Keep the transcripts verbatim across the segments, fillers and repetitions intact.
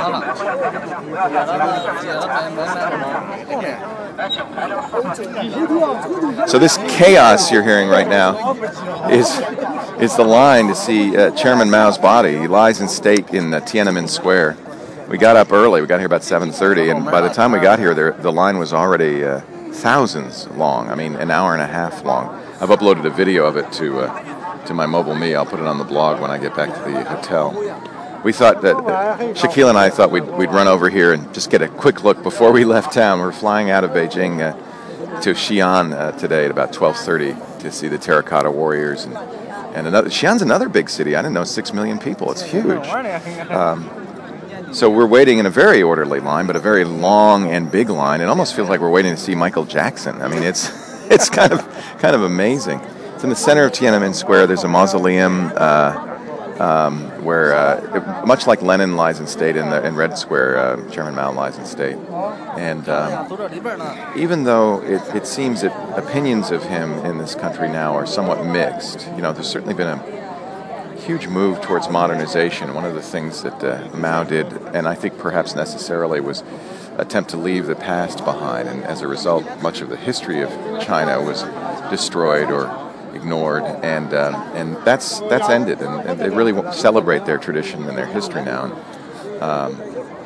So this chaos you're hearing right now is is the line to see uh, Chairman Mao's body. He lies in state in uh, Tiananmen Square. We got up early. We got here about seven thirty, and by the time we got here, there, the line was already uh, thousands long. I mean, an hour and a half long. I've uploaded a video of it to uh, to my mobile me. I'll put it on the blog when I get back to the hotel. We thought that, uh, Shaquille and I thought we'd, we'd run over here and just get a quick look before we left town. We're flying out of Beijing uh, to Xi'an uh, today at about twelve thirty to see the Terracotta Warriors. And, and another, Xi'an's another big city. I didn't know, six million people. It's huge. Um, so we're waiting in a very orderly line, but a very long and big line. It almost feels like we're waiting to see Michael Jackson. I mean, it's it's kind of kind of amazing. It's in the center of Tiananmen Square. There's a mausoleum uh, um, where, uh, much like Lenin lies in state in, the, in Red Square, uh, Chairman Mao lies in state. And um, even though it, it seems that opinions of him in this country now are somewhat mixed, you know, there's certainly been a huge move towards modernization. One of the things that uh, Mao did, and I think perhaps necessarily, was attempt to leave the past behind, and as a result, much of the history of China was destroyed or ignored, and um, and that's that's ended, and, and they really celebrate their tradition and their history now. And, um,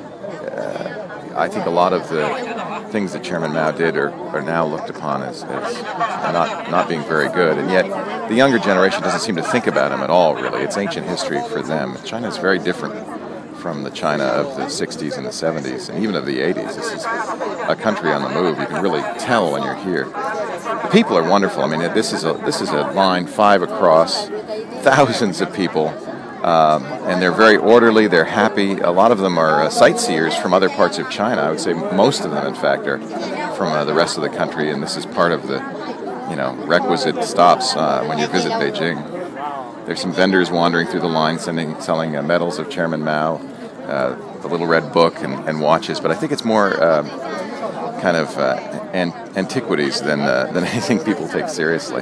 uh, I think a lot of the things that Chairman Mao did are, are now looked upon as, as not not being very good, and yet the younger generation doesn't seem to think about him at all. Really, it's ancient history for them. China is very different from the China of the sixties and the seventies, and even of the eighties. This is a country on the move. You can really tell when you're here. The people are wonderful. I mean, this is a this is a line five across, thousands of people, um, and they're very orderly. They're happy. A lot of them are uh, sightseers from other parts of China. I would say most of them, in fact, are from uh, the rest of the country, and this is part of the, you know, requisite stops uh, when you visit Beijing. There's some vendors wandering through the line, sending, selling uh, medals of Chairman Mao, uh, the little red book, and, and watches. But I think it's more um, kind of uh, an, antiquities than uh, than anything people take seriously.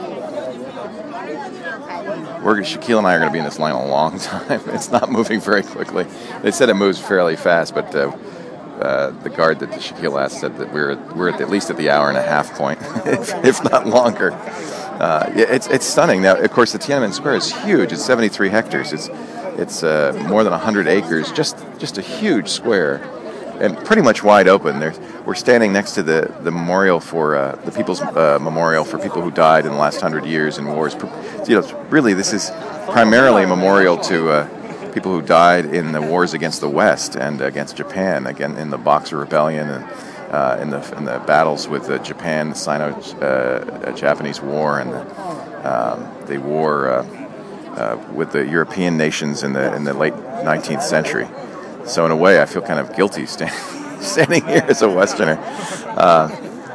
We're, Shaquille and I are going to be in this line a long time. It's not moving very quickly. They said it moves fairly fast, but uh, uh, the guard that Shaquille asked said that we're we're at, at least at the hour and a half point, if, if not longer. Uh, it's it's stunning. Now, of course, the Tiananmen Square is huge. It's seventy-three hectares. It's it's uh, more than one hundred acres. Just just a huge square, and pretty much wide open. There's, we're standing next to the, the memorial for uh, the People's uh, Memorial for people who died in the last hundred years in wars. You know, really, this is primarily a memorial to uh, people who died in the wars against the West and against Japan, again in the Boxer Rebellion and. Uh, in the in the battles with uh, Japan, the Sino-Japanese uh, War, and the, um, the war uh, uh, with the European nations in the in the late nineteenth century. So in a way, I feel kind of guilty standing standing here as a Westerner. Uh,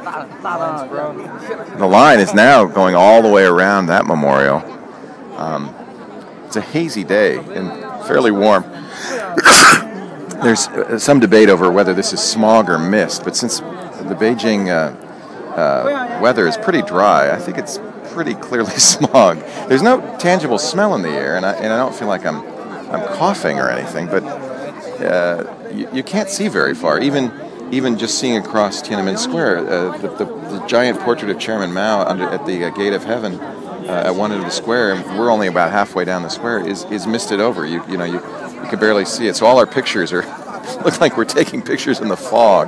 the line is now going all the way around that memorial. Um, it's a hazy day and fairly warm. There's uh, some debate over whether this is smog or mist, but since the Beijing uh, uh, weather is pretty dry, I think it's pretty clearly smog. There's no tangible smell in the air, and I, and I don't feel like I'm I'm coughing or anything, but uh, you, you can't see very far. Even even just seeing across Tiananmen Square, uh, the, the, the giant portrait of Chairman Mao under at the uh, Gate of Heaven uh, at one end of the square, and we're only about halfway down the square, is is misted over. You you know you. You can barely see it, so all our pictures are look like we're taking pictures in the fog.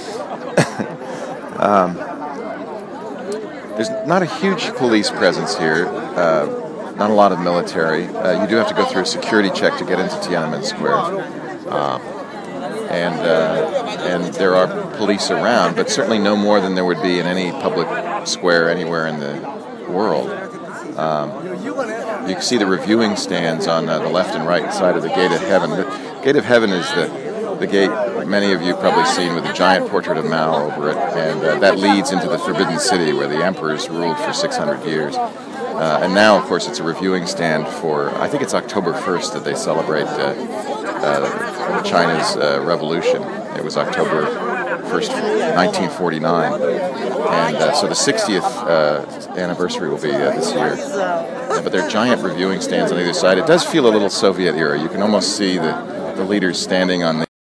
um, there's not a huge police presence here, uh, not a lot of military. Uh, you do have to go through a security check to get into Tiananmen Square, uh, and uh, and there are police around, but certainly no more than there would be in any public square anywhere in the world. Um, you can see the reviewing stands on uh, the left and right side of the Gate of Heaven. The Gate of Heaven is the, the gate many of you probably seen with a giant portrait of Mao over it, and uh, that leads into the Forbidden City where the emperors ruled for six hundred years. Uh, and now, of course, it's a reviewing stand for, I think it's October first that they celebrate uh, uh, China's uh, revolution. It was October first, nineteen forty-nine. And uh, so the sixtieth uh, anniversary will be uh, this year. Yeah, but they're giant reviewing stands on either side. It does feel a little Soviet era. You can almost see the, the leaders standing on the